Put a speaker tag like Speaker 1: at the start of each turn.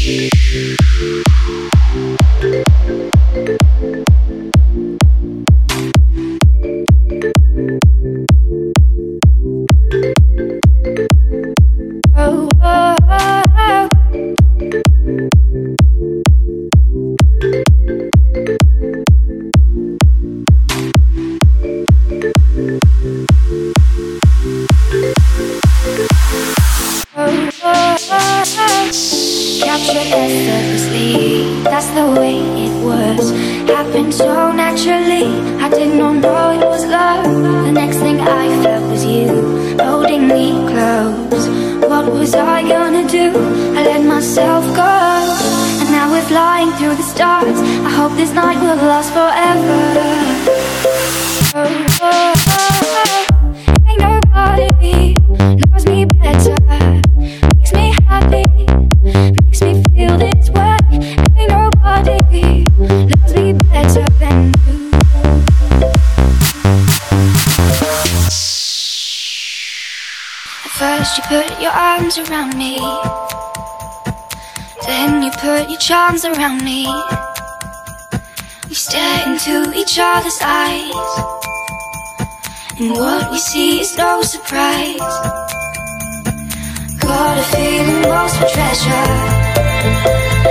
Speaker 1: Captured effortlessly, that's the way it was. Happened so naturally, I did not know it was love. The next thing I felt was you, holding me close. What was I gonna do? I let myself go, and now we're flying through the stars. I hope this night will last forever. Oh, oh, oh. Ain't nobody knows me better, makes me happy, makes me feel this way. Ain't nobody loves me better than you. At first you put your arms around me, then you put your charms around me. We stare into each other's eyes, and what we see is no surprise. Got a feeling lost for treasure,